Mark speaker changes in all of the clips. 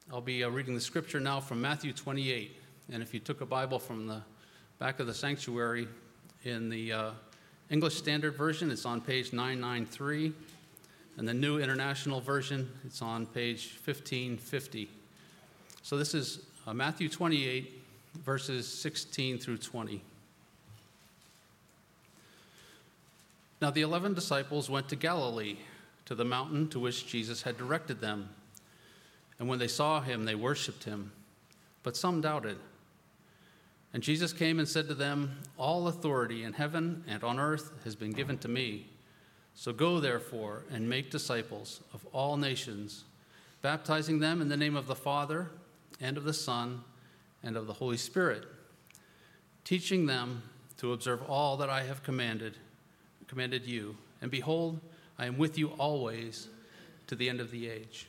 Speaker 1: I'll be reading the scripture now from Matthew 28. And if you took a Bible from the back of the sanctuary in the English Standard Version, it's on page 993. And the New International Version, it's on page 1550. So this is Matthew 28, verses 16 through 20. Now the 11 disciples went to Galilee, to the mountain to which Jesus had directed them. And when they saw him, they worshipped him, but some doubted. And Jesus came and said to them, "All authority in heaven and on earth has been given to me. So go, therefore, and make disciples of all nations, baptizing them in the name of the Father and of the Son and of the Holy Spirit, teaching them to observe all that I have commanded you. And behold, I am with you always to the end of the age."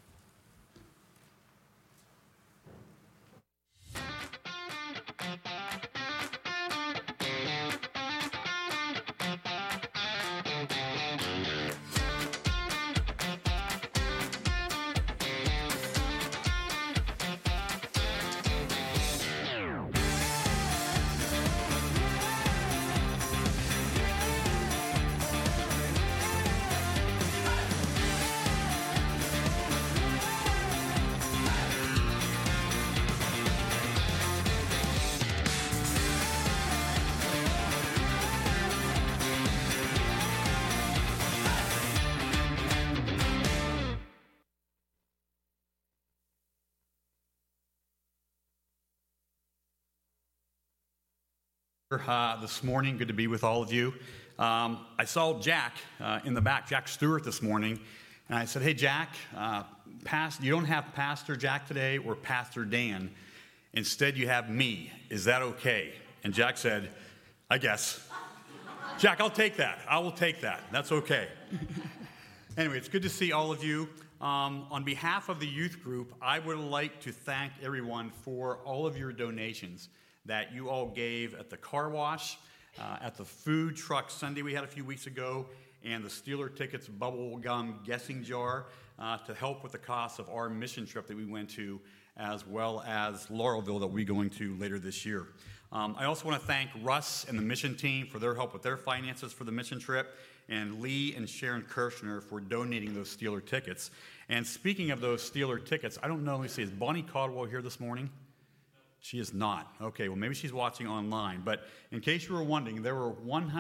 Speaker 2: This morning, good to be with all of you. I saw Jack in the back, Jack Stewart, this morning, and I said, "Hey, Jack, you don't have Pastor Jack today or Pastor Dan. Instead, you have me. Is that okay?" And Jack said, "I guess." Jack, I'll take that. I will take that. That's okay. Anyway, it's good to see all of you. On behalf of the youth group, I would like to thank everyone for all of your donations that you all gave at the car wash, at the food truck Sunday we had a few weeks ago, and the Steeler Tickets bubble gum guessing jar to help with the cost of our mission trip that we went to, as well as Laurelville that we're going to later this year. I also want to thank Russ and the mission team for their help with their finances for the mission trip, and Lee and Sharon Kirshner for donating those Steeler Tickets. And speaking of those Steeler Tickets, I don't know, let me see, is Bonnie Caldwell here this morning? She is not. Okay, well, maybe she's watching online. But in case you were wondering, there were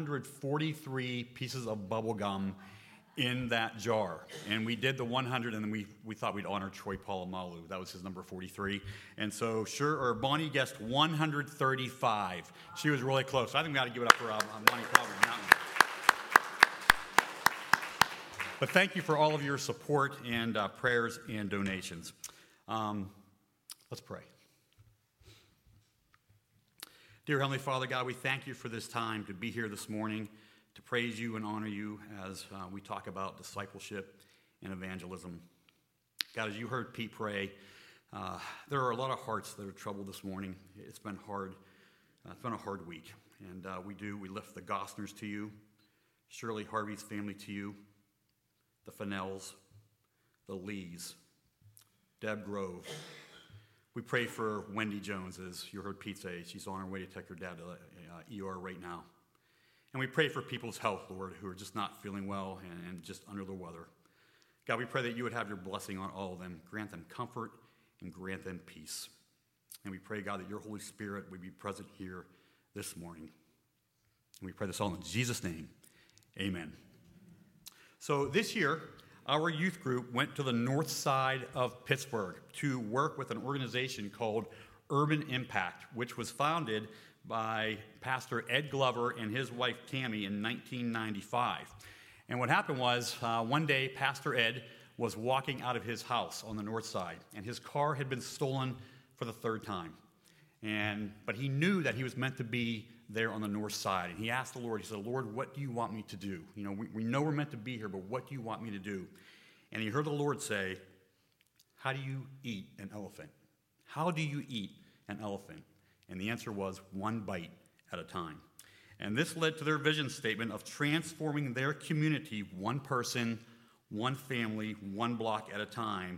Speaker 2: 143 pieces of bubble gum in that jar. And we did the 100, and then we thought we'd honor Troy Polamalu. That was his number 43. And so Bonnie guessed 135. She was really close. So I think we got to give it up for Bonnie Caldwell. But thank you for all of your support and prayers and donations. Let's pray. Dear Heavenly Father, God, we thank you for this time to be here this morning, to praise you and honor you as we talk about discipleship and evangelism. God, as you heard Pete pray, there are a lot of hearts that are troubled this morning. It's been hard. It's been a hard week. And we lift the Gostners to you, Shirley Harvey's family to you, the Fennells, the Lees, Deb Grove. We pray for Wendy Jones, as you heard Pete say. She's on her way to take her dad to the ER right now. And we pray for people's health, Lord, who are just not feeling well and just under the weather. God, we pray that you would have your blessing on all of them. Grant them comfort and grant them peace. And we pray, God, that your Holy Spirit would be present here this morning. And we pray this all in Jesus' name. Amen. So this year, our youth group went to the north side of Pittsburgh to work with an organization called Urban Impact, which was founded by Pastor Ed Glover and his wife Tammy in 1995. And what happened was one day Pastor Ed was walking out of his house on the north side, and his car had been stolen for the third time. But he knew that he was meant to be there on the north side. And he asked the Lord, he said, "Lord, what do you want me to do? You know, we know we're meant to be here, but what do you want me to do?" And he heard the Lord say, "How do you eat an elephant? How do you eat an elephant?" And the answer was, one bite at a time. And this led to their vision statement of transforming their community one person, one family, one block at a time,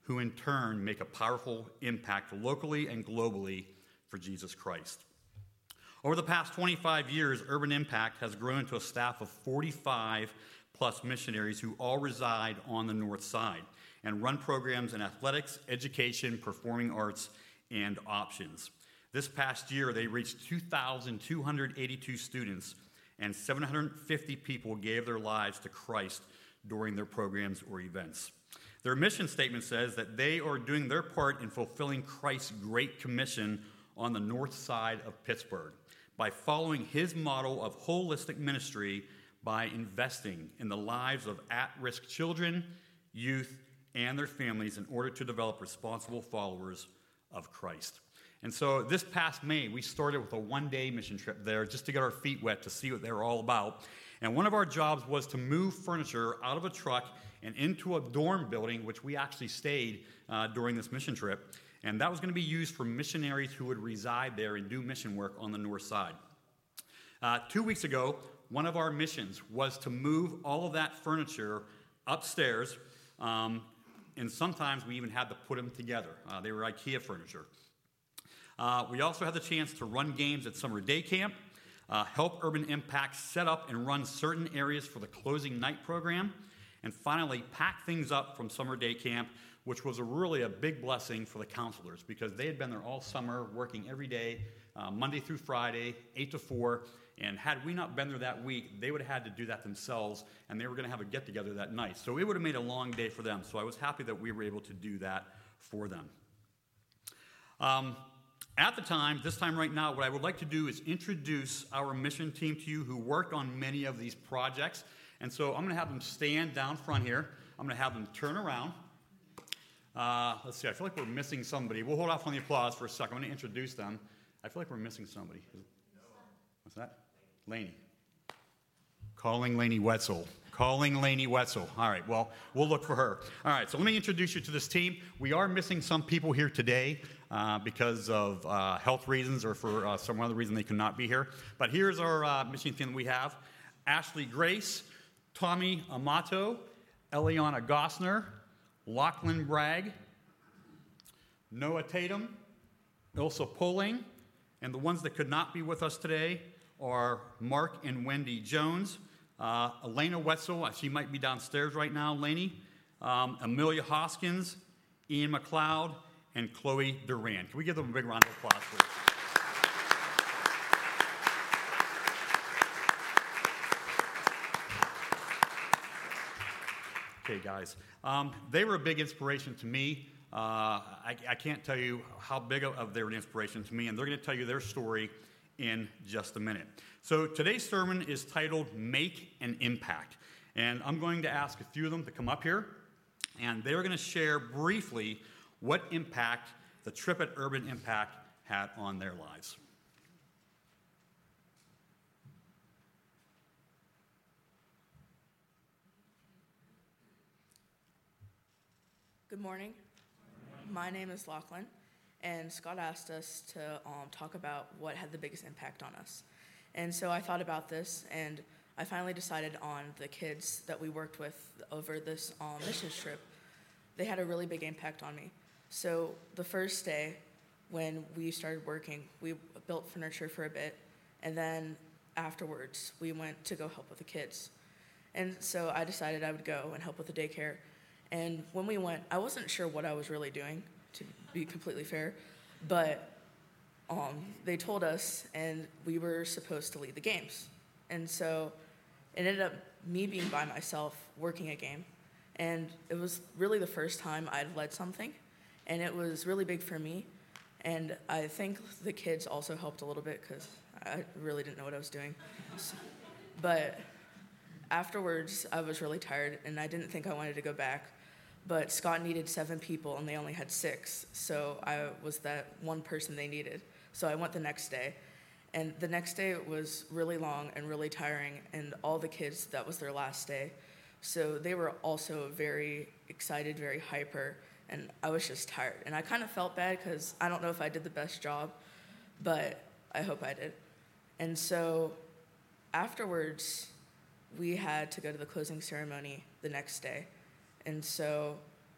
Speaker 2: who in turn make a powerful impact locally and globally for Jesus Christ. Over the past 25 years, Urban Impact has grown to a staff of 45 plus missionaries who all reside on the north side and run programs in athletics, education, performing arts, and options. This past year, they reached 2,282 students, and 750 people gave their lives to Christ during their programs or events. Their mission statement says that they are doing their part in fulfilling Christ's Great Commission on the north side of Pittsburgh by following his model of holistic ministry by investing in the lives of at-risk children, youth, and their families in order to develop responsible followers of Christ. And so this past May, we started with a one-day mission trip there just to get our feet wet to see what they were all about. And one of our jobs was to move furniture out of a truck and into a dorm building, which we actually stayed during this mission trip. And that was going to be used for missionaries who would reside there and do mission work on the north side. 2 weeks ago, one of our missions was to move all of that furniture upstairs, and sometimes we even had to put them together. They were IKEA furniture. We also had the chance to run games at summer day camp, help Urban Impact set up and run certain areas for the closing night program, and finally pack things up from summer day camp, which was really a big blessing for the counselors because they had been there all summer working every day, Monday through Friday, 8 to 4, and had we not been there that week, they would have had to do that themselves, and they were going to have a get-together that night. So it would have made a long day for them, so I was happy that we were able to do that for them. At the time, this time right now, what I would like to do is introduce our mission team to you who worked on many of these projects. And so I'm going to have them stand down front here. I'm going to have them turn around. Let's see, I feel like we're missing somebody. We'll hold off on the applause for a second. I'm going to introduce them. I feel like we're missing somebody. What's that? Laney. Calling Laney Wetzel. Calling Laney Wetzel. All right, well, we'll look for her. All right, so let me introduce you to this team. We are missing some people here today because of health reasons or for some other reason they could not be here. But here's our mission team that we have. Ashley Grace, Tommy Amato, Eliana Gossner, Lachlan Bragg, Noah Tatum, Ilsa Poling, and the ones that could not be with us today are Mark and Wendy Jones, Elena Wetzel, she might be downstairs right now, Laney, Amelia Hoskins, Ian McLeod, and Chloe Duran. Can we give them a big round of applause, please? Okay, guys. They were a big inspiration to me. I can't tell you how big of they were an inspiration to me, and they're going to tell you their story in just a minute. So today's sermon is titled Make an Impact. And I'm going to ask a few of them to come up here, and they're going to share briefly what impact the trip at Urban Impact had on their lives.
Speaker 3: Good morning. My name is Lachlan, and Scott asked us to talk about what had the biggest impact on us. And so I thought about this, and I finally decided on the kids that we worked with over this missions trip. They had a really big impact on me. So the first day when we started working, we built furniture for a bit, and then afterwards we went to go help with the kids. And so I decided I would go and help with the daycare. And when we went, I wasn't sure what I was really doing, to be completely fair, but they told us, and we were supposed to lead the games. And so it ended up me being by myself working a game, and it was really the first time I'd led something, and it was really big for me. And I think the kids also helped a little bit because I really didn't know what I was doing. But afterwards, I was really tired, and I didn't think I wanted to go back. But Scott needed 7 people, and they only had 6. So I was that one person they needed. So I went the next day. And the next day was really long and really tiring, and all the kids, that was their last day. So they were also very excited, very hyper, and I was just tired. And I kind of felt bad because I don't know if I did the best job, but I hope I did. And so afterwards, we had to go to the closing ceremony the next day. And so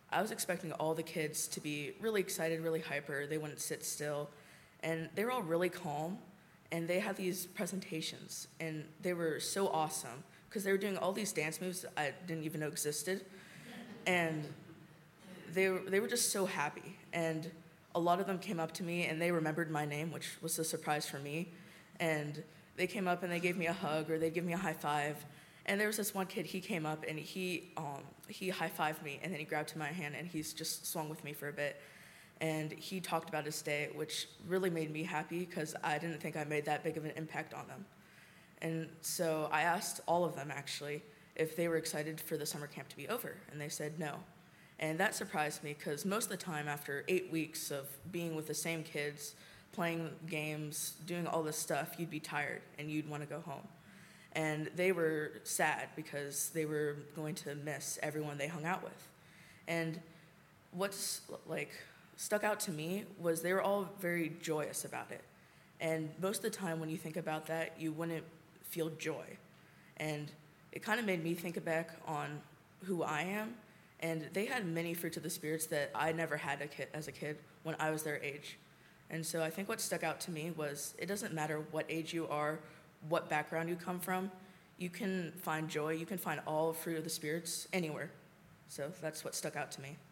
Speaker 3: I was expecting all the kids to be really excited, really hyper. They wouldn't sit still. And they were all really calm. And they had these presentations. And they were so awesome because they were doing all these dance moves I didn't even know existed. And they were just so happy. And a lot of them came up to me and they remembered my name, which was a surprise for me. And they came up and they gave me a hug or they'd give me a high five. And there was this one kid, he came up and he high-fived me, and then he grabbed my hand, and he's just swung with me for a bit. And he talked about his day, which really made me happy because I didn't think I made that big of an impact on them. And so I asked all of them, actually, if they were excited for the summer camp to be over, and they said no. And that surprised me because most of the time, after 8 weeks of being with the same kids, playing games, doing all this stuff, you'd be tired, and you'd want to go home. And they were sad because they were going to miss everyone they hung out with. And what's stuck out to me was they were all very joyous about it. And most of the time when you think about that, you wouldn't feel joy. And it kind of made me think back on who I am. And they had many fruits of the spirits that I never had as a kid when I was their age. And so I think what stuck out to me was it doesn't matter what age you are, what background you come from, you can find joy, you can find all fruit of the spirits anywhere. So that's what stuck out to me.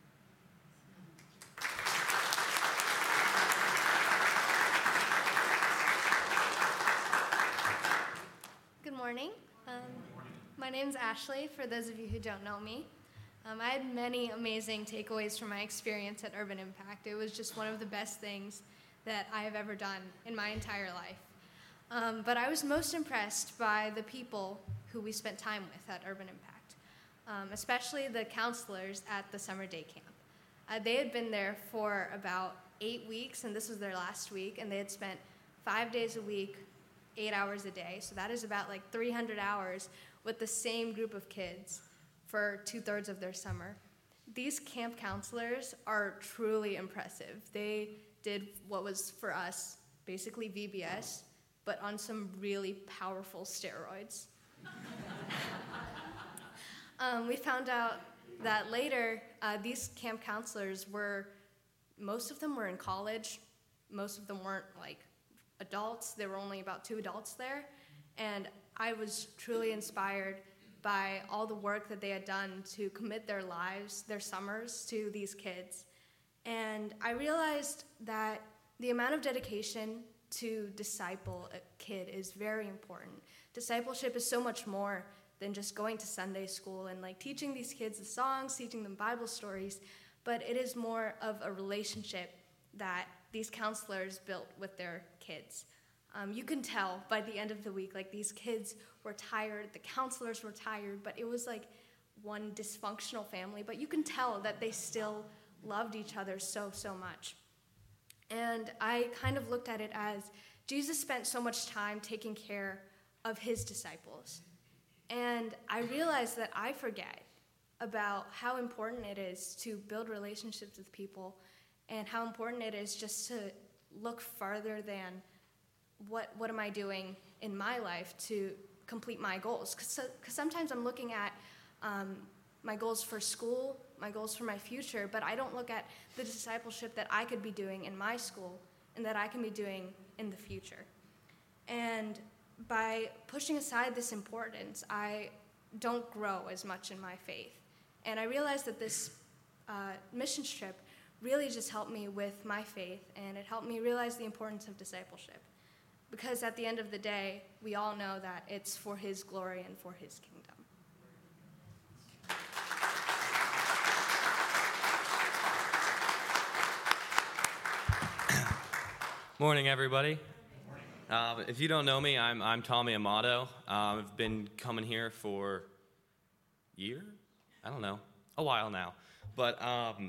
Speaker 4: Good morning. My name's Ashley, for those of you who don't know me. I had many amazing takeaways from my experience at Urban Impact. It was just one of the best things that I have ever done in my entire life. But I was most impressed by the people who we spent time with at Urban Impact, especially the counselors at the summer day camp. They had been there for about 8 weeks, and this was their last week, and they had spent 5 days a week, 8 hours a day. So that is about 300 hours with the same group of kids for 2/3 of their summer. These camp counselors are truly impressive. They did what was, for us, basically VBS, but on some really powerful steroids. We found out that later, these camp counselors most of them were in college. Most of them weren't adults. There were only about 2 adults there. And I was truly inspired by all the work that they had done to commit their lives, their summers, to these kids. And I realized that the amount of dedication to disciple a kid is very important. Discipleship is so much more than just going to Sunday school and teaching these kids the songs, teaching them Bible stories, but it is more of a relationship that these counselors built with their kids. You can tell by the end of the week, these kids were tired, the counselors were tired, but it was one dysfunctional family, but you can tell that they still loved each other so, so much. And I kind of looked at it as Jesus spent so much time taking care of his disciples. And I realized that I forget about how important it is to build relationships with people and how important it is just to look farther than what am I doing in my life to complete my goals. Because sometimes I'm looking at my goals for school, my goals for my future, but I don't look at the discipleship that I could be doing in my school and that I can be doing in the future. And by pushing aside this importance, I don't grow as much in my faith. And I realized that this mission trip really just helped me with my faith, and it helped me realize the importance of discipleship. Because at the end of the day, we all know that it's for his glory and for his kingdom.
Speaker 5: Morning, everybody. If you don't know me, I'm Tommy Amato. I've been coming here for a year? I don't know, a while now. But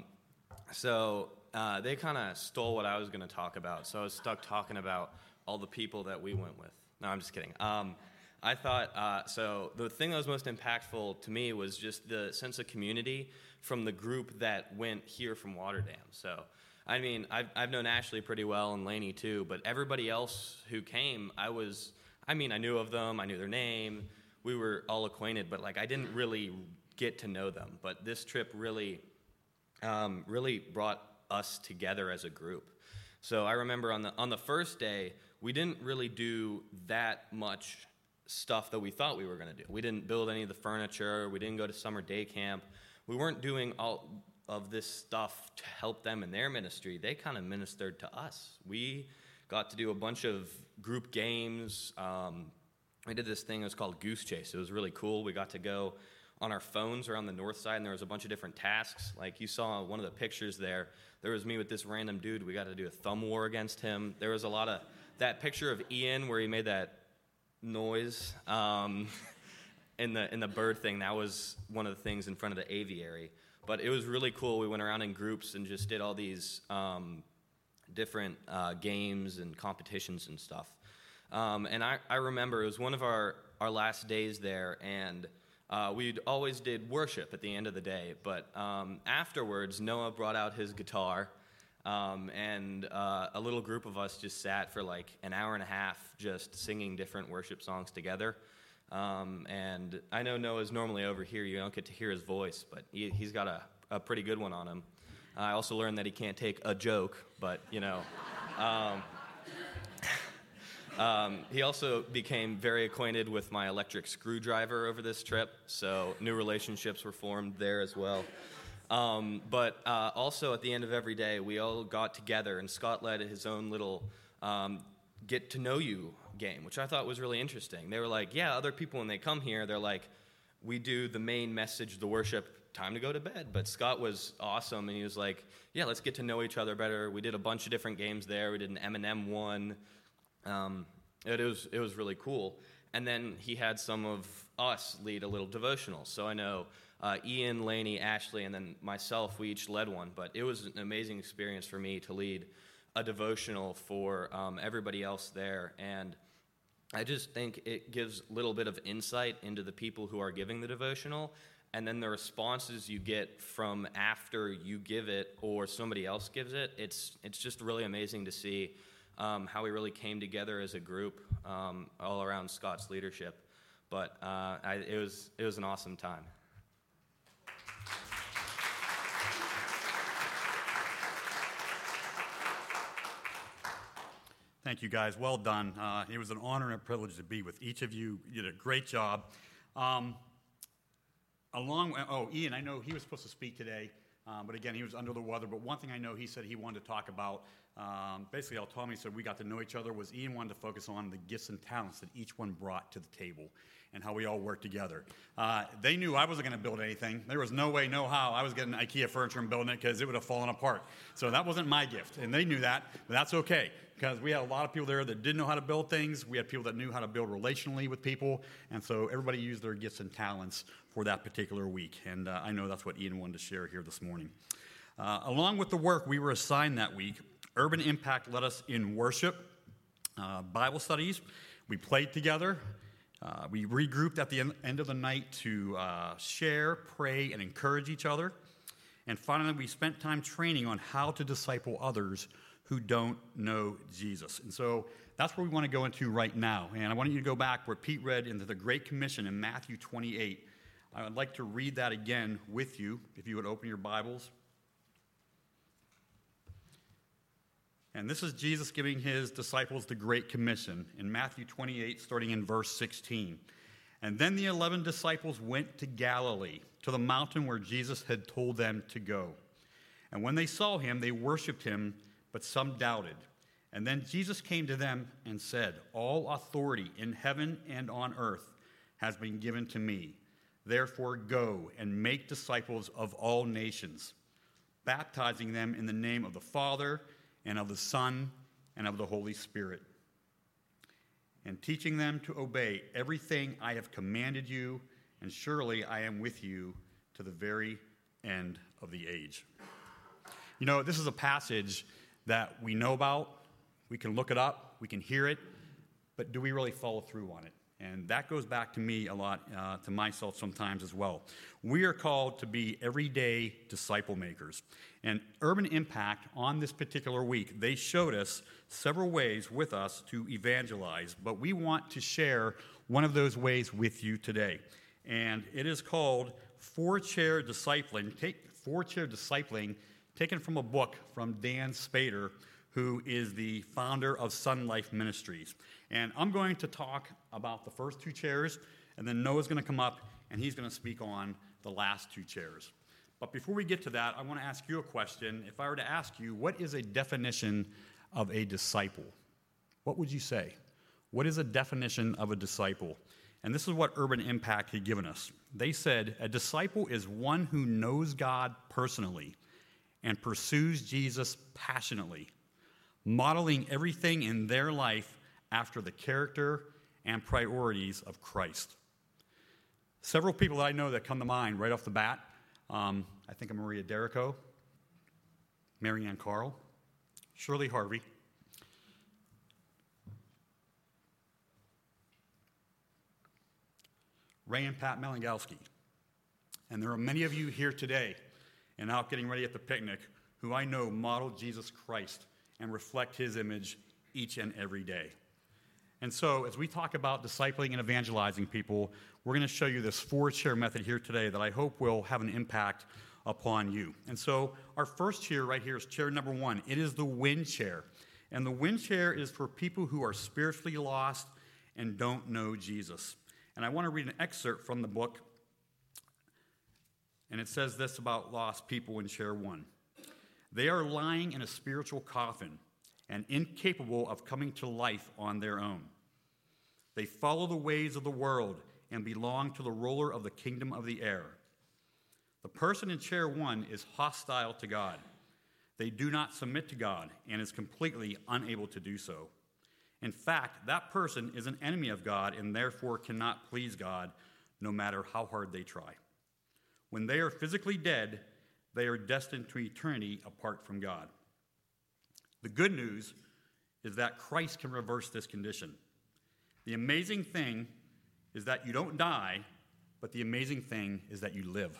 Speaker 5: they kind of stole what I was going to talk about. So I was stuck talking about all the people that we went with. No, I'm just kidding. I thought, so the thing that was most impactful to me was just the sense of community from the group that went here from Waterdam. So, I mean, I've known Ashley pretty well and Lainey too, but everybody else who came, I knew of them, I knew their name, we were all acquainted, but I didn't really get to know them. But this trip really really brought us together as a group. So I remember on the first day, we didn't really do that much stuff that we thought we were going to do. We didn't build any of the furniture. We didn't go to summer day camp. We weren't doing all of this stuff to help them in their ministry. They kind of ministered to us. We got to do a bunch of group games. We did this thing, it was called Goose Chase. It was really cool. We got to go on our phones around the north side, and there was a bunch of different tasks. Like you saw one of the pictures there was me with this random dude. We got to do a thumb war against him. There was a lot of that picture of Ian where he made that noise in the bird thing. That was one of the things in front of the aviary. But it was really cool. We went around in groups and just did all these different games and competitions and stuff. And I remember it was one of our last days there, and we always did worship at the end of the day. But afterwards, Noah brought out his guitar, and a little group of us just sat for like an hour and a half just singing different worship songs together. And I know Noah's normally over here. You don't get to hear his voice, but he's got a pretty good one on him. I also learned that he can't take a joke, but, you know. He also became very acquainted with my electric screwdriver over this trip, so new relationships were formed there as well. But also at the end of every day, we all got together, and Scott led his own little get-to-know-you game, which I thought was really interesting. They were like, yeah, other people, when they come here, they're like, we do the main message, the worship, time to go to bed. But Scott was awesome, and he was like, yeah, let's get to know each other better. We did a bunch of different games there. We did an M&M one. It was really cool. And then he had some of us lead a little devotional. So I know Ian, Laney, Ashley, and then myself, we each led one. But it was an amazing experience for me to lead a devotional for everybody else there. And I just think it gives a little bit of insight into the people who are giving the devotional, and then the responses you get from after you give it or somebody else gives it. It's just really amazing to see how we really came together as a group all around Scott's leadership. But it was an awesome time.
Speaker 2: Thank you, guys. Well done. It was an honor and a privilege to be with each of you. You did a great job. Ian, I know he was supposed to speak today, but again, he was under the weather. But one thing I know he said he wanted to talk about, basically all Tommy said we got to know each other, was Ian wanted to focus on the gifts and talents that each one brought to the table and how we all worked together. They knew I wasn't going to build anything. There was no way, no how I was getting IKEA furniture and building it, because it would have fallen apart. So that wasn't my gift, and they knew that, but that's okay, because we had a lot of people there that didn't know how to build things. We had people that knew how to build relationally with people, and so everybody used their gifts and talents for that particular week, and I know that's what Ian wanted to share here this morning. Along with the work we were assigned that week, Urban Impact led us in worship, Bible studies. We played together. We regrouped at the end of the night to share, pray, and encourage each other. And finally, we spent time training on how to disciple others who don't know Jesus. And so that's where we want to go into right now. And I want you to go back where Pete read into the Great Commission in Matthew 28. I would like to read that again with you, if you would open your Bibles. And this is Jesus giving his disciples the Great Commission in Matthew 28, starting in verse 16. And then the 11 disciples went to Galilee, to the mountain where Jesus had told them to go. And when they saw him, they worshipped him, but some doubted. And then Jesus came to them and said, all authority in heaven and on earth has been given to me. Therefore go and make disciples of all nations, baptizing them in the name of the Father and of the Son and of the Holy Spirit, and teaching them to obey everything I have commanded you, and surely I am with you to the very end of the age. You know, this is a passage that we know about, we can look it up, we can hear it, but do we really follow through on it? And that goes back to me a lot, to myself sometimes as well. We are called to be everyday disciple makers. And Urban Impact, on this particular week, they showed us several ways with us to evangelize, but we want to share one of those ways with you today. And it is called four-chair discipling, taken from a book from Dan Spader, who is the founder of Sun Life Ministries. And I'm going to talk about the first two chairs, and then Noah's going to come up, and he's going to speak on the last two chairs. But before we get to that, I want to ask you a question. If I were to ask you, what is a definition of a disciple? What would you say? What is a definition of a disciple? And this is what Urban Impact had given us. They said, a disciple is one who knows God personally and pursues Jesus passionately, modeling everything in their life after the character and priorities of Christ. Several people that I know that come to mind right off the bat, I think of Maria Derrico, Marianne Carl, Shirley Harvey, Ray and Pat Melangowski. And there are many of you here today and out getting ready at the picnic who I know model Jesus Christ and reflect his image each and every day. And so as we talk about discipling and evangelizing people, we're going to show you this four-chair method here today that I hope will have an impact upon you. And so our first chair right here is chair number 1. It is the win chair. And the win chair is for people who are spiritually lost and don't know Jesus. And I want to read an excerpt from the book. And it says this about lost people in chair 1. They are lying in a spiritual coffin and incapable of coming to life on their own. They follow the ways of the world and belong to the ruler of the kingdom of the air. The person in chair 1 is hostile to God. They do not submit to God and is completely unable to do so. In fact, that person is an enemy of God and therefore cannot please God no matter how hard they try. When they are physically dead, they are destined to eternity apart from God. The good news is that Christ can reverse this condition. The amazing thing is that you don't die, but the amazing thing is that you live.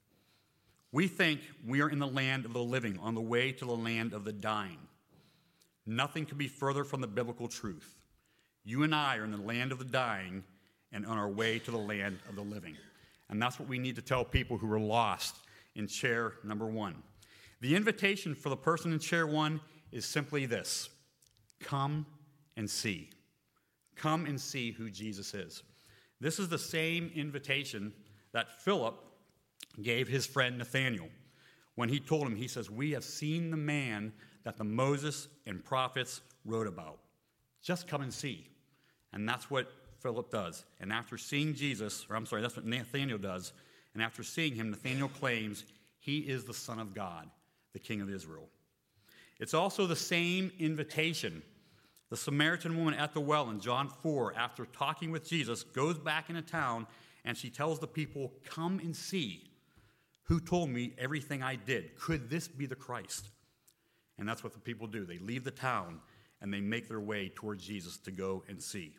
Speaker 2: We think we are in the land of the living, on the way to the land of the dying. Nothing could be further from the biblical truth. You and I are in the land of the dying and on our way to the land of the living. And that's what we need to tell people who are lost in chair number 1. The invitation for the person in chair 1 is simply this: come and see. Come and see who Jesus is. This is the same invitation that Philip gave his friend Nathanael when he told him, he says, we have seen the man that the Moses and prophets wrote about. Just come and see. And that's what Philip does. And after seeing Jesus, that's what Nathanael does. And after seeing him, Nathanael claims he is the Son of God, the King of Israel. It's also the same invitation. The Samaritan woman at the well in John 4, after talking with Jesus, goes back into town and she tells the people, come and see who told me everything I did. Could this be the Christ? And that's what the people do. They leave the town and they make their way towards Jesus to go and see.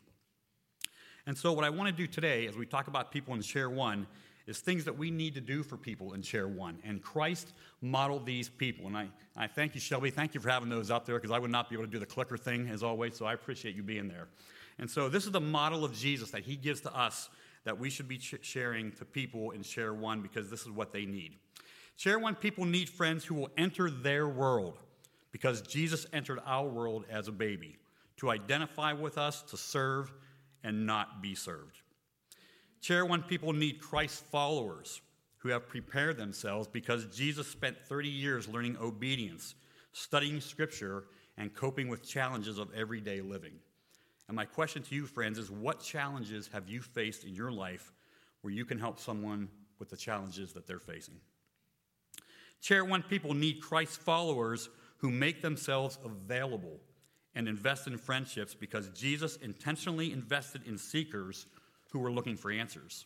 Speaker 2: And so what I want to do today, as we talk about people in chair 1, is things that we need to do for people in chair 1. And Christ modeled these people. And I thank you, Shelby. Thank you for having those up there, because I would not be able to do the clicker thing, as always, so I appreciate you being there. And so this is the model of Jesus that he gives to us that we should be sharing to people in chair 1, because this is what they need. Chair 1 people need friends who will enter their world, because Jesus entered our world as a baby, to identify with us, to serve, and not be served. Chair 1 people need Christ followers who have prepared themselves, because Jesus spent 30 years learning obedience, studying Scripture, and coping with challenges of everyday living. And my question to you, friends, is what challenges have you faced in your life where you can help someone with the challenges that they're facing? Chair 1 people need Christ followers who make themselves available and invest in friendships, because Jesus intentionally invested in seekers who were looking for answers.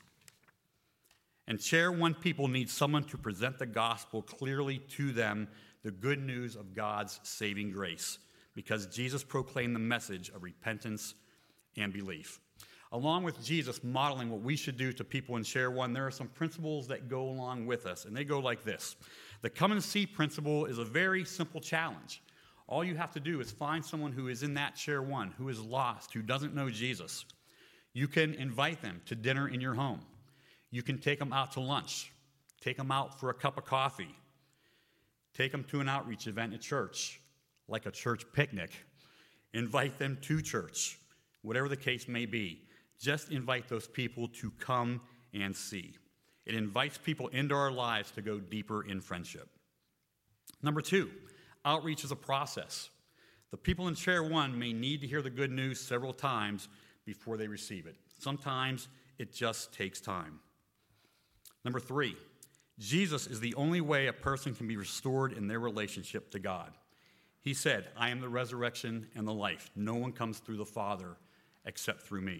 Speaker 2: And chair 1 people need someone to present the gospel clearly to them, the good news of God's saving grace, because Jesus proclaimed the message of repentance and belief. Along with Jesus modeling what we should do to people in chair 1, there are some principles that go along with us, and they go like this. The come and see principle is a very simple challenge. All you have to do is find someone who is in that chair 1, who is lost, who doesn't know Jesus. You can invite them to dinner in your home. You can take them out to lunch. Take them out for a cup of coffee. Take them to an outreach event at church, like a church picnic. Invite them to church, whatever the case may be. Just invite those people to come and see. It invites people into our lives to go deeper in friendship. Number 2, outreach is a process. The people in chair 1 may need to hear the good news several times before they receive it. Sometimes it just takes time. Number 3, Jesus is the only way a person can be restored in their relationship to God. He said, I am the resurrection and the life. No one comes through the Father except through me.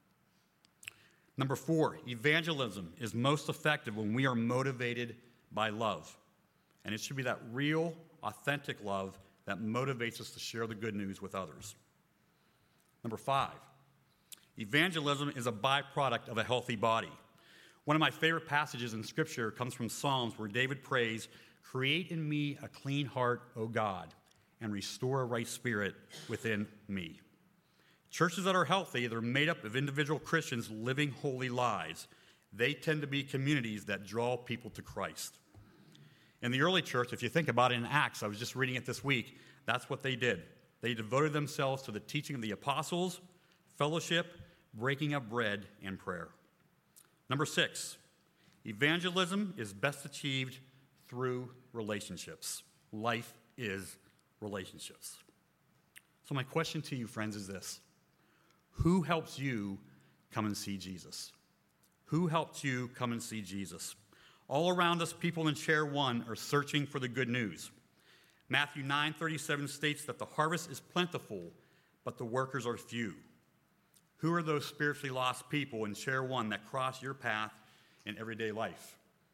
Speaker 2: Number 4, evangelism is most effective when we are motivated by love. And it should be that real, authentic love that motivates us to share the good news with others. Number 5, evangelism is a byproduct of a healthy body. One of my favorite passages in Scripture comes from Psalms where David prays, create in me a clean heart, O God, and restore a right spirit within me. Churches that are healthy, they're made up of individual Christians living holy lives. They tend to be communities that draw people to Christ. In the early church, if you think about it in Acts, I was just reading it this week, that's what they did. They devoted themselves to the teaching of the apostles, fellowship, breaking of bread, and prayer. Number 6, evangelism is best achieved through relationships. Life is relationships. So my question to you, friends, is this. Who helps you come and see Jesus? Who helps you come and see Jesus? All around us, people in chair 1 are searching for the good news. Matthew 9:37 states that the harvest is plentiful, but the workers are few. Who are those spiritually lost people in chair 1 that cross your path in everyday life?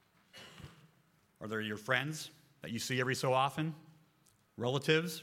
Speaker 2: Are they your friends that you see every so often? Relatives?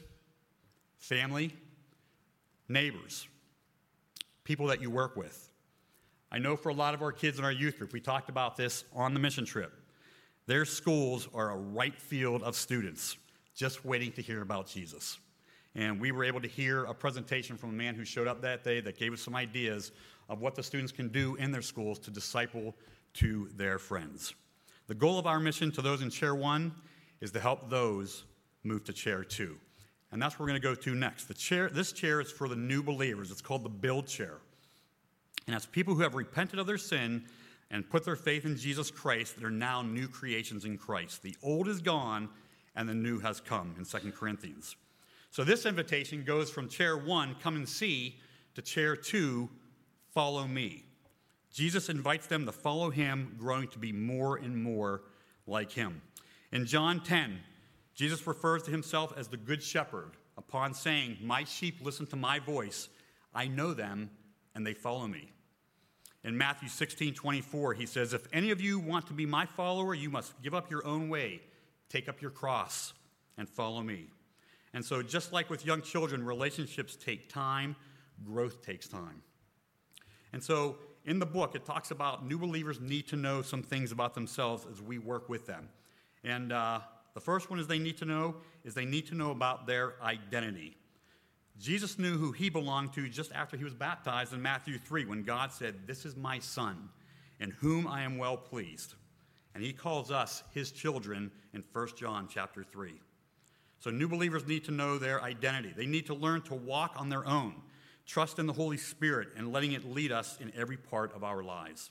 Speaker 2: Family? Neighbors? People that you work with? I know for a lot of our kids in our youth group, we talked about this on the mission trip. Their schools are a ripe field of students just waiting to hear about Jesus. And we were able to hear a presentation from a man who showed up that day that gave us some ideas of what the students can do in their schools to disciple to their friends. The goal of our mission to those in chair 1 is to help those move to chair 2. And that's where we're going to go to next. This chair is for the new believers. It's called the Build Chair. And that's people who have repented of their sin and put their faith in Jesus Christ that are now new creations in Christ. The old is gone and the new has come in 2 Corinthians. So this invitation goes from chair 1, come and see, to chair 2, follow me. Jesus invites them to follow him, growing to be more and more like him. In John 10, Jesus refers to himself as the good shepherd upon saying, my sheep listen to my voice. I know them and they follow me. In Matthew 16:24, he says, if any of you want to be my follower, you must give up your own way, take up your cross, and follow me. And so just like with young children, relationships take time, growth takes time. And so in the book, it talks about new believers need to know some things about themselves as we work with them. And the first one they need to know about their identity. Jesus knew who he belonged to just after he was baptized in Matthew 3 when God said, this is my son in whom I am well pleased. And he calls us his children in 1 John chapter 3. So new believers need to know their identity. They need to learn to walk on their own, trust in the Holy Spirit, and letting it lead us in every part of our lives.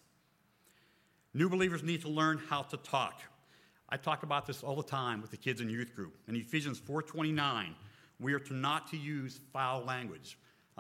Speaker 2: New believers need to learn how to talk. I talk about this all the time with the kids in youth group. In Ephesians 4:29, we are not to use foul language.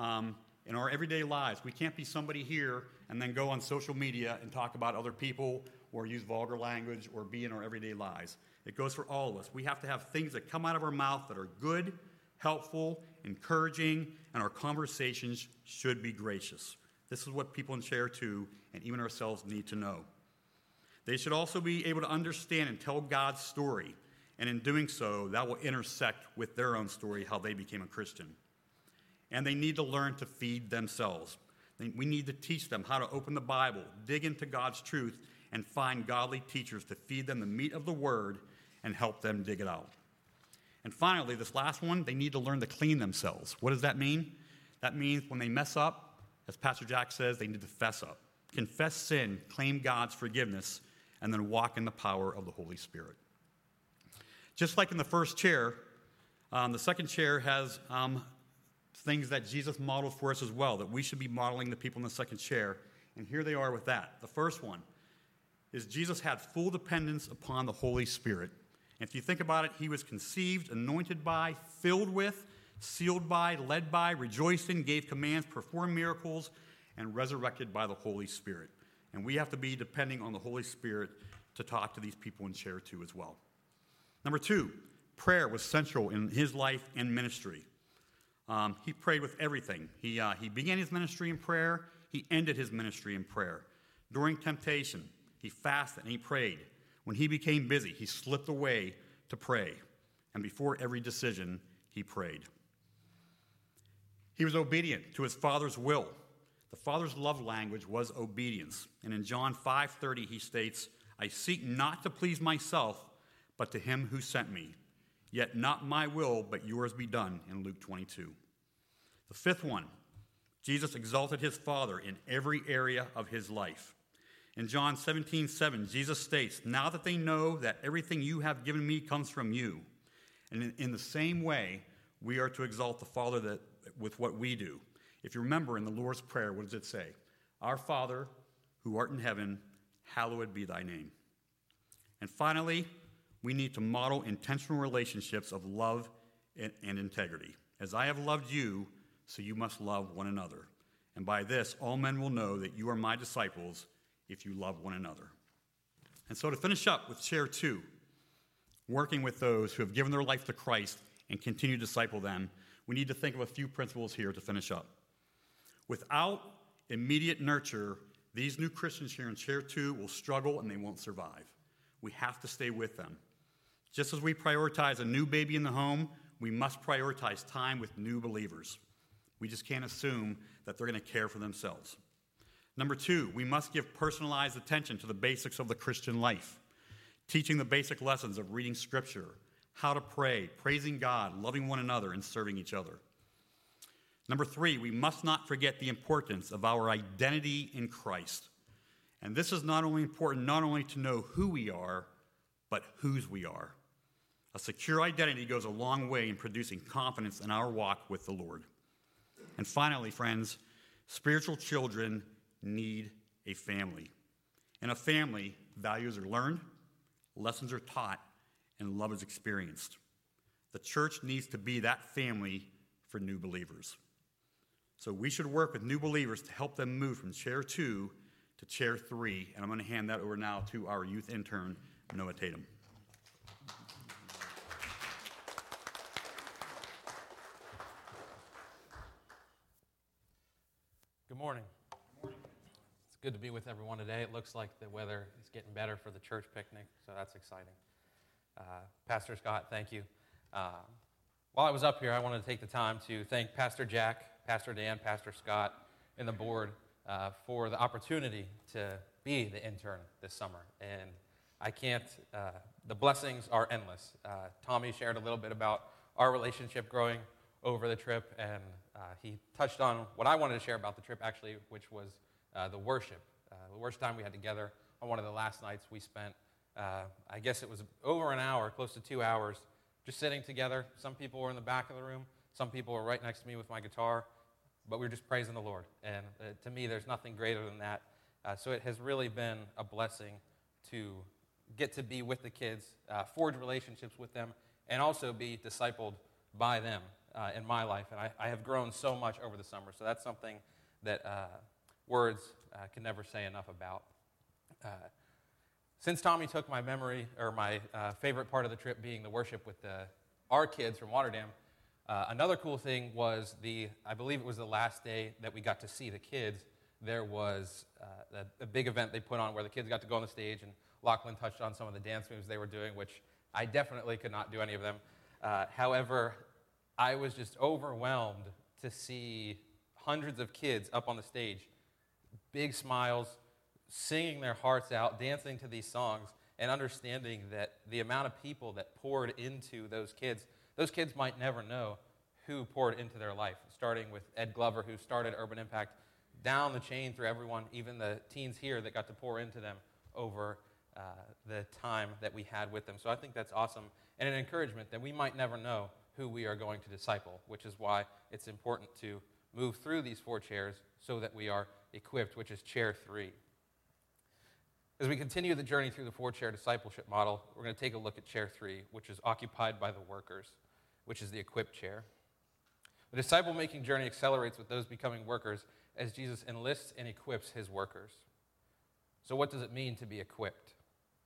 Speaker 2: In our everyday lives, we can't be somebody here and then go on social media and talk about other people or use vulgar language or be in our everyday lives. It goes for all of us. We have to have things that come out of our mouth that are good, helpful, encouraging, and our conversations should be gracious. This is what people in chair 2 and even ourselves need to know. They should also be able to understand and tell God's story. And in doing so, that will intersect with their own story, how they became a Christian. And they need to learn to feed themselves. We need to teach them how to open the Bible, dig into God's truth, and find godly teachers to feed them the meat of the Word and help them dig it out. And finally, this last one, they need to learn to clean themselves. What does that mean? That means when they mess up, as Pastor Jack says, they need to fess up. Confess sin, claim God's forgiveness, and then walk in the power of the Holy Spirit. Just like in the first chair, the second chair has things that Jesus modeled for us as well, that we should be modeling the people in the second chair. And here they are with that. The first one is Jesus had full dependence upon the Holy Spirit. And if you think about it, he was conceived, anointed by, filled with, sealed by, led by, rejoiced in, gave commands, performed miracles, and resurrected by the Holy Spirit. And we have to be depending on the Holy Spirit to talk to these people in chair 2 as well. Number 2, prayer was central in his life and ministry. He prayed with everything. He began his ministry in prayer. He ended his ministry in prayer. During temptation, he fasted and he prayed. When he became busy, he slipped away to pray. And before every decision, he prayed. He was obedient to his Father's will. The Father's love language was obedience. And in John 5:30, he states, I seek not to please myself, but to him who sent me. Yet not my will, but yours be done, in Luke 22. The fifth one, Jesus exalted his Father in every area of his life. In John 17:7, Jesus states, now that they know that everything you have given me comes from you. And in the same way, we are to exalt the Father with what we do. If you remember in the Lord's Prayer, what does it say? Our Father, who art in heaven, hallowed be thy name. And finally, we need to model intentional relationships of love and integrity. As I have loved you, so you must love one another. And by this, all men will know that you are my disciples if you love one another. And so to finish up with chair 2, working with those who have given their life to Christ and continue to disciple them, we need to think of a few principles here to finish up. Without immediate nurture, these new Christians here in chair 2 will struggle and they won't survive. We have to stay with them. Just as we prioritize a new baby in the home, we must prioritize time with new believers. We just can't assume that they're going to care for themselves. Number 2, we must give personalized attention to the basics of the Christian life, teaching the basic lessons of reading Scripture, how to pray, praising God, loving one another, and serving each other. Number 3, we must not forget the importance of our identity in Christ. And this is not only important not only to know who we are, but whose we are. A secure identity goes a long way in producing confidence in our walk with the Lord. And finally, friends, spiritual children need a family. In a family, values are learned, lessons are taught, and love is experienced. The church needs to be that family for new believers. So we should work with new believers to help them move from chair 2 to chair 3. And I'm going to hand that over now to our youth intern, Noah Tatum.
Speaker 6: Good morning. It's good to be with everyone today. It looks like the weather is getting better for the church picnic, so that's exciting. Pastor Scott, thank you. While I was up here, I wanted to take the time to thank Pastor Jack, Pastor Dan, Pastor Scott, and the board for the opportunity to be the intern this summer. And I can't, the blessings are endless. Tommy shared a little bit about our relationship growing over the trip, and he touched on what I wanted to share about the trip, actually, which was the worship. The worship time we had together on one of the last nights we spent. I guess it was over an hour, close to 2 hours, just sitting together. Some people were in the back of the room. Some people were right next to me with my guitar. But we were just praising the Lord. And to me, there's nothing greater than that. So it has really been a blessing to get to be with the kids, forge relationships with them, and also be discipled by them in my life. And I have grown so much over the summer. So that's something that words can never say enough about. Since Tommy took my memory, or my favorite part of the trip being the worship with our kids from Waterdam, another cool thing was I believe it was the last day that we got to see the kids. There was a big event they put on where the kids got to go on the stage, and Lachlan touched on some of the dance moves they were doing, which I definitely could not do any of them. However, I was just overwhelmed to see hundreds of kids up on the stage, big smiles, singing their hearts out, dancing to these songs, and understanding that the amount of people that poured into those kids might never know who poured into their life, starting with Ed Glover, who started Urban Impact, down the chain through everyone, even the teens here that got to pour into them over the time that we had with them. So I think that's awesome, and an encouragement that we might never know who we are going to disciple, which is why it's important to move through these 4 chairs so that we are equipped, which is chair 3. As we continue the journey through the 4-chair discipleship model, we're going to take a look at chair 3, which is occupied by the workers, which is the equipped chair. The disciple-making journey accelerates with those becoming workers as Jesus enlists and equips his workers. So what does it mean to be equipped?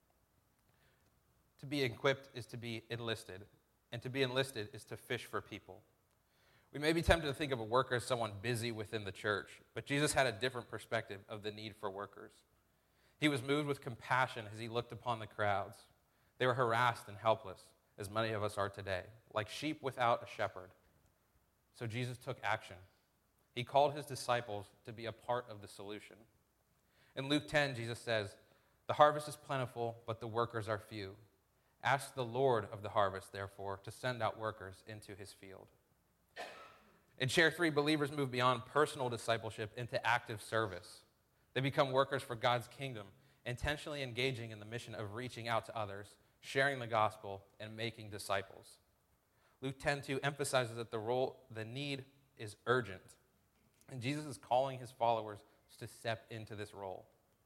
Speaker 6: To be equipped is to be enlisted, and to be enlisted is to fish for people. We may be tempted to think of a worker as someone busy within the church, but Jesus had a different perspective of the need for workers. He was moved with compassion as he looked upon the crowds. They were harassed and helpless, as many of us are today, like sheep without a shepherd. So Jesus took action. He called his disciples to be a part of the solution. In Luke 10, Jesus says, "The harvest is plentiful, but the workers are few. Ask the Lord of the harvest, therefore, to send out workers into his field." In chair 3, believers move beyond personal discipleship into active service. They become workers for God's kingdom, intentionally engaging in the mission of reaching out to others, sharing the gospel, and making disciples. Luke 10:2 emphasizes that the need is urgent, and Jesus is calling his followers to step into this role.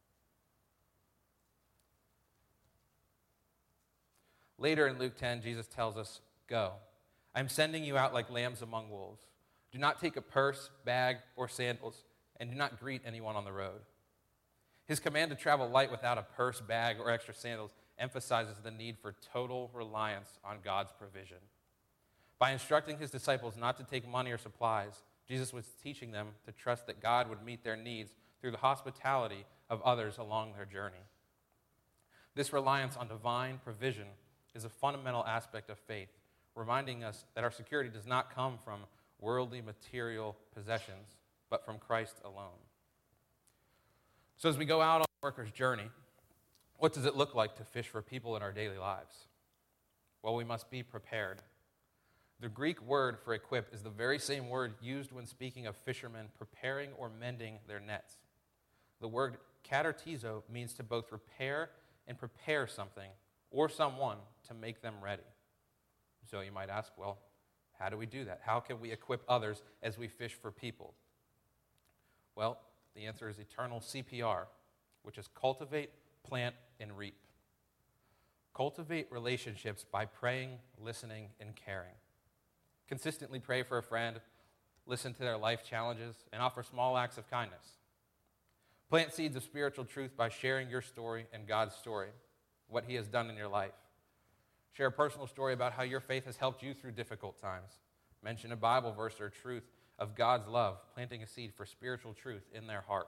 Speaker 6: Later in Luke 10, Jesus tells us, "Go. I'm sending you out like lambs among wolves. Do not take a purse, bag, or sandals, and do not greet anyone on the road." His command to travel light without a purse, bag, or extra sandals emphasizes the need for total reliance on God's provision. By instructing his disciples not to take money or supplies, Jesus was teaching them to trust that God would meet their needs through the hospitality of others along their journey. This reliance on divine provision is a fundamental aspect of faith, reminding us that our security does not come from worldly material possessions, but from Christ alone. So as we go out on the worker's journey, what does it look like to fish for people in our daily lives? Well, we must be prepared. The Greek word for equip is the very same word used when speaking of fishermen preparing or mending their nets. The word katartizo means to both repair and prepare something or someone to make them ready. So you might ask, well, how do we do that? How can we equip others as we fish for people? Well, the answer is eternal CPR, which is cultivate, plant, and reap. Cultivate relationships by praying, listening, and caring. Consistently pray for a friend, listen to their life challenges, and offer small acts of kindness. Plant seeds of spiritual truth by sharing your story and God's story, what he has done in your life. Share a personal story about how your faith has helped you through difficult times. Mention a Bible verse or truth of God's love, planting a seed for spiritual truth in their heart.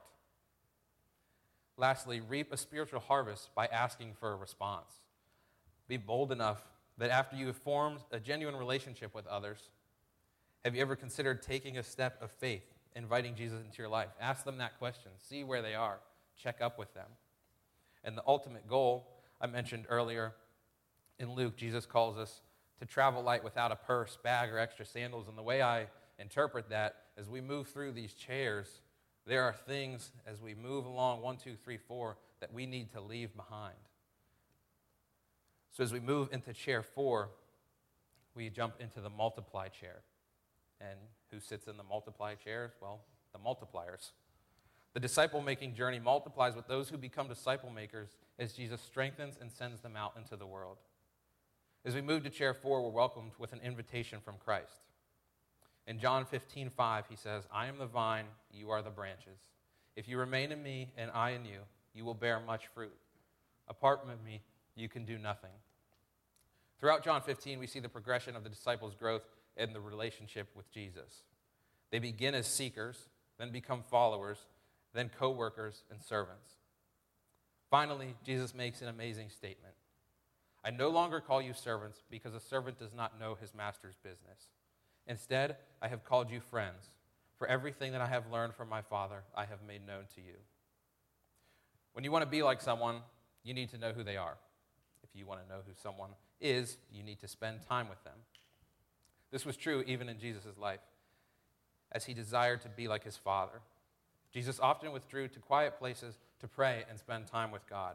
Speaker 6: Lastly, reap a spiritual harvest by asking for a response. Be bold enough that after you have formed a genuine relationship with others, have you ever considered taking a step of faith, inviting Jesus into your life? Ask them that question. See where they are. Check up with them. And the ultimate goal, I mentioned earlier, in Luke, Jesus calls us to travel light without a purse, bag, or extra sandals. And the way I interpret that, as we move through these chairs, there are things as we move along 1, 2, 3, 4 that we need to leave behind. So as we move into chair 4, we jump into the multiply chair. And who sits in the multiply chairs? Well, the multipliers. The disciple-making journey multiplies with those who become disciple makers as Jesus strengthens and sends them out into the world. As we move to chair 4, we're welcomed with an invitation from Christ. In John 15:5, he says, "I am the vine, you are the branches. If you remain in me and I in you, you will bear much fruit. Apart from me, you can do nothing." Throughout John 15, we see the progression of the disciples' growth in the relationship with Jesus. They begin as seekers, then become followers, then co-workers and servants. Finally, Jesus makes an amazing statement. "I no longer call you servants because a servant does not know his master's business. Instead, I have called you friends, for everything that I have learned from my Father I have made known to you." When you want to be like someone, you need to know who they are. If you want to know who someone is, you need to spend time with them. This was true even in Jesus' life, as he desired to be like his Father. Jesus often withdrew to quiet places to pray and spend time with God.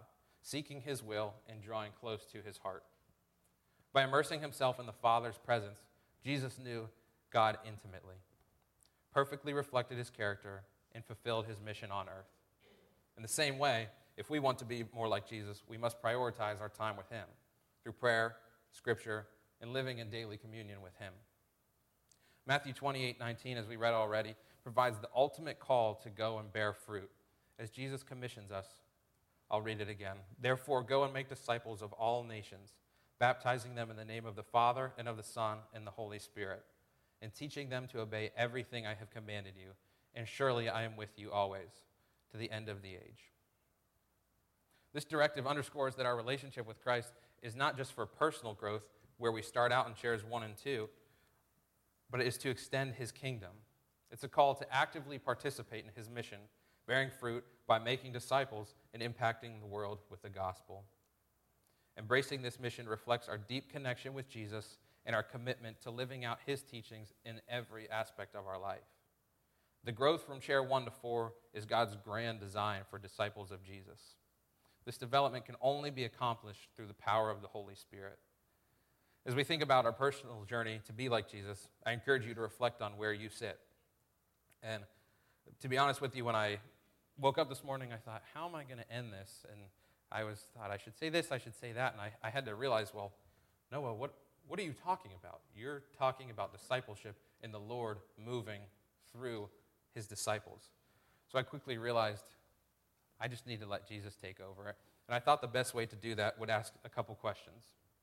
Speaker 6: seeking his will and drawing close to his heart. By immersing himself in the Father's presence, Jesus knew God intimately, perfectly reflected his character, and fulfilled his mission on earth. In the same way, if we want to be more like Jesus, we must prioritize our time with him through prayer, scripture, and living in daily communion with him. Matthew 28:19, as we read already, provides the ultimate call to go and bear fruit. As Jesus commissions us, I'll read it again. Therefore, go and make disciples of all nations, baptizing them in the name of the Father and of the Son and the Holy Spirit, and teaching them to obey everything I have commanded you. And surely I am with you always, to the end of the age. This directive underscores that our relationship with Christ is not just for personal growth, where we start out in chairs 1 and 2, but it is to extend his kingdom. It's a call to actively participate in his mission, bearing fruit by making disciples and impacting the world with the gospel. Embracing this mission reflects our deep connection with Jesus and our commitment to living out his teachings in every aspect of our life. The growth from chair 1 to 4 is God's grand design for disciples of Jesus. This development can only be accomplished through the power of the Holy Spirit. As we think about our personal journey to be like Jesus, I encourage you to reflect on where you sit. And to be honest with you, when I woke up this morning, I thought, how am I going to end this? And I thought I should say this, I should say that. And I had to realize, well, Noah, what are you talking about? You're talking about discipleship and the Lord moving through his disciples. So I quickly realized I just need to let Jesus take over. And I thought the best way to do that would ask a couple questions.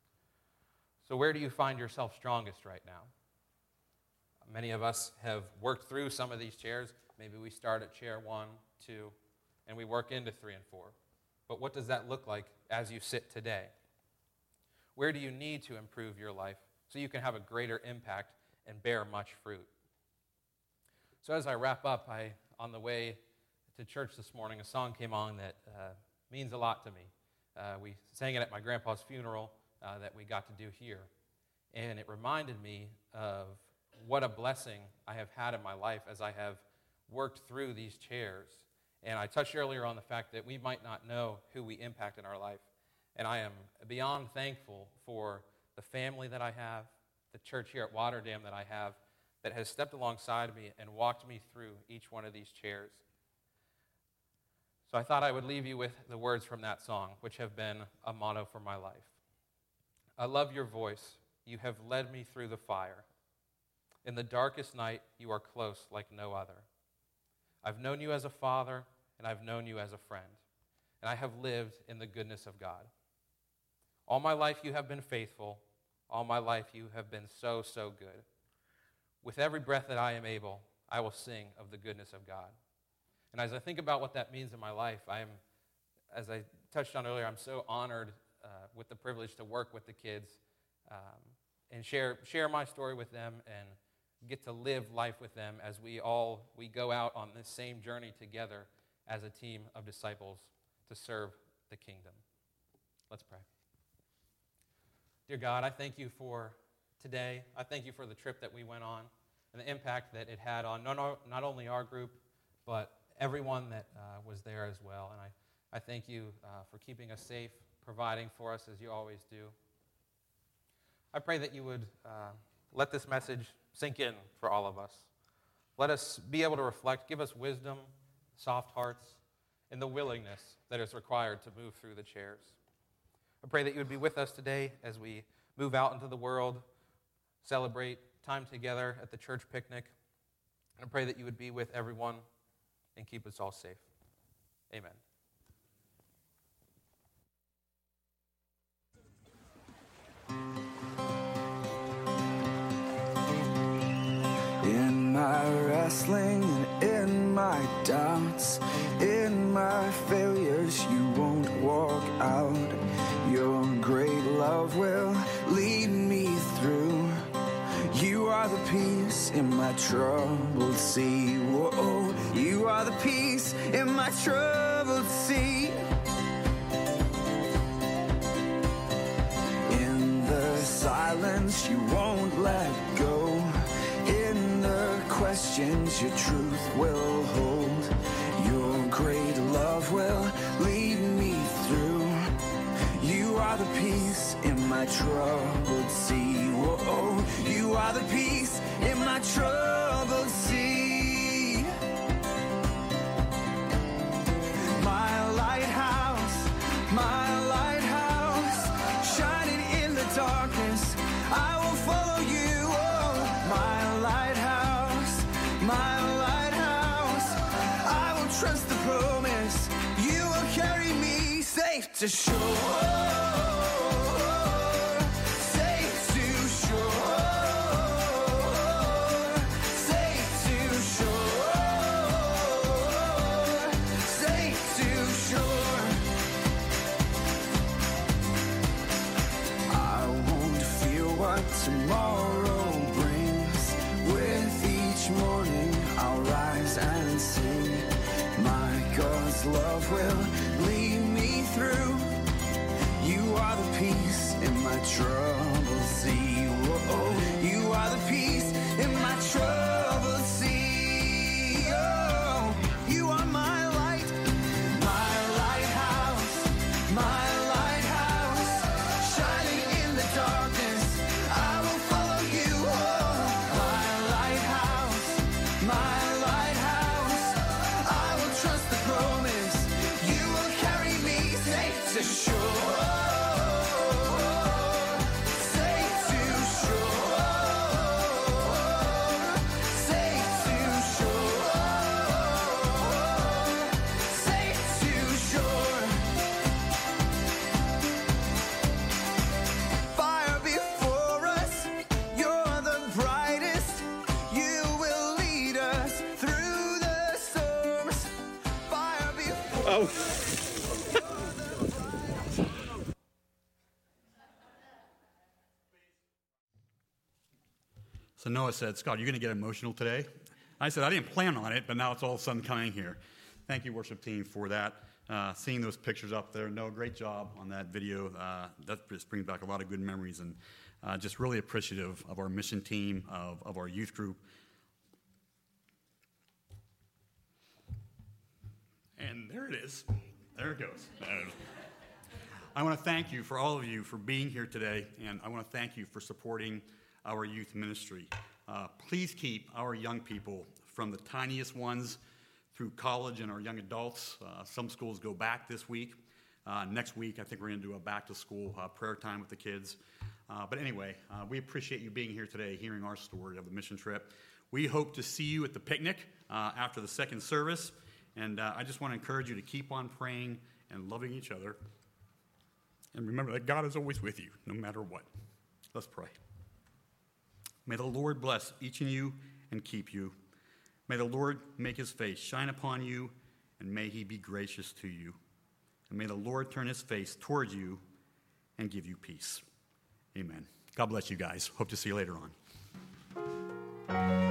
Speaker 6: So where do you find yourself strongest right now? Many of us have worked through some of these chairs. Maybe we start at chair 1, 2, and we work into 3 and 4. But what does that look like as you sit today? Where do you need to improve your life so you can have a greater impact and bear much fruit? So as I wrap up, on the way to church this morning, a song came on that means a lot to me. We sang it at my grandpa's funeral that we got to do here. And it reminded me of what a blessing I have had in my life as I have worked through these chairs. And I touched earlier on the fact that we might not know who we impact in our life. And I am beyond thankful for the family that I have, the church here at Waterdam that I have, that has stepped alongside me and walked me through each one of these chairs. So I thought I would leave you with the words from that song, which have been a motto for my life. I love your voice. You have led me through the fire. In the darkest night, you are close like no other. I've known you as a father, and I've known you as a friend, and I have lived in the goodness of God. All my life you have been faithful. All my life you have been so, so good. With every breath that I am able, I will sing of the goodness of God. And as I think about what that means in my life, as I touched on earlier, I'm so honored with the privilege to work with the kids and share my story with them and get to live life with them as we go out on this same journey together as a team of disciples to serve the kingdom. Let's pray. Dear God, I thank you for today. I thank you for the trip that we went on and the impact that it had on not only our group, but everyone that was there as well. And I thank you for keeping us safe, providing for us as you always do. I pray that you would let this message sink in for all of us. Let us be able to reflect, give us wisdom, soft hearts, and the willingness that is required to move through the chairs. I pray that you would be with us today as we move out into the world, celebrate time together at the church picnic. And I pray that you would be with everyone and keep us all safe. Amen.
Speaker 7: In my wrestling and in my doubts, in my failures, you won't walk out. Your great love will lead me through. You are the peace in my troubled sea. Whoa, you are the peace in my troubled sea. In the silence, you won't let go. In the questions, your truth will hold. Your great love will lead me through. You are the peace in my troubled sea. Whoa, you are the peace in my troubled sea. My lighthouse, shining in the darkness, I will follow you. Oh, my lighthouse, I will trust the promise. You will carry me safe to shore. Safe to shore. Safe to shore. Safe to shore. I won't fear what tomorrow brings. With each morning I'll rise and sing. My God's love will lead me through. You are the peace in my troubled sea. Whoa, you are the peace in my troubled sea. Oh, you are my light, my lighthouse, shining in the darkness. I will follow you. Oh, my lighthouse, I will trust the promise. You will carry me safe to shore. Safe to shore. Safe to shore. Safe to shore. Fire before us, you're the brightest. You will lead us through the storms. Fire before
Speaker 2: So Noah said, Scott, you're going to get emotional today? I said, I didn't plan on it, but now it's all of a sudden coming here. Thank you, worship team, for that. Seeing those pictures up there. Noah, great job on that video. That just brings back a lot of good memories, and just really appreciative of our mission team, of our youth group. And there it is. There it goes. I want to thank you, for all of you, for being here today, and I want to thank you for supporting our youth ministry. Please keep our young people, from the tiniest ones through college and our young adults. Some schools go back this week. Next week, I think we're going to do a back-to-school prayer time with the kids. But anyway, we appreciate you being here today, hearing our story of the mission trip. We hope to see you at the picnic after the second service. And I just want to encourage you to keep on praying and loving each other. And remember that God is always with you, no matter what. Let's pray. May the Lord bless each of you and keep you. May the Lord make his face shine upon you, and may he be gracious to you. And may the Lord turn his face towards you and give you peace. Amen. God bless you guys. Hope to see you later on.